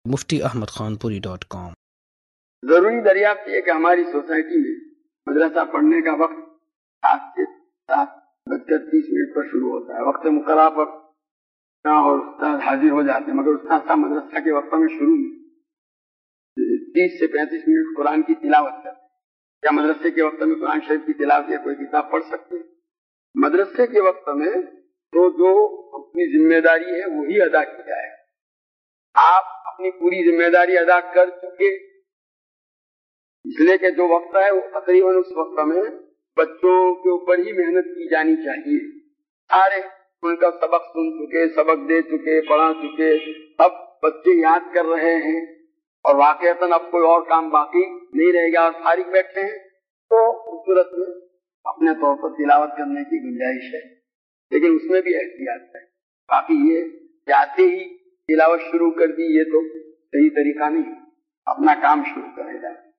muftiahmadkhanpuri.com۔ ضروری دریافت یہ کہ ہماری سوسائٹی میں مدرسہ پڑھنے کا وقت 7:30 پر شروع ہوتا ہے. وقت مقررہ پر اور استاد حاضر ہو جاتے ہیں، مگر استاد صاحب مدرسہ کے وقت میں شروع میں 30 سے 35 منٹ قرآن کی تلاوت کرتے ہیں. کیا مدرسے کے وقت میں قرآن شریف کی تلاوت یا کوئی کتاب پڑھ سکتے ہیں؟ مدرسے کے وقت میں تو جو اپنی ذمہ داری ہے وہی ادا کی جائے. آپ اپنی پوری ذمہ داری ادا کر چکے، اس لیے کہ جو وقت ہے وہ تقریباً اس وقت میں بچوں کے اوپر ہی محنت کی جانی چاہیے. سارے ان کا سبق سن چکے، سبق دے چکے، پڑھا چکے، اب بچے یاد کر رہے ہیں اور واقعتاً اب کوئی اور کام باقی نہیں رہے گا، فارغ بیٹھے ہیں، تو اس صورت میں اپنے طور پر تلاوت کرنے کی گنجائش ہے، لیکن اس میں بھی احتیاط ہے. باقی یہ جاتے ہی تلاوت شروع کر دی، یہ تو صحیح طریقہ نہیں. اپنا کام شروع کرے گا.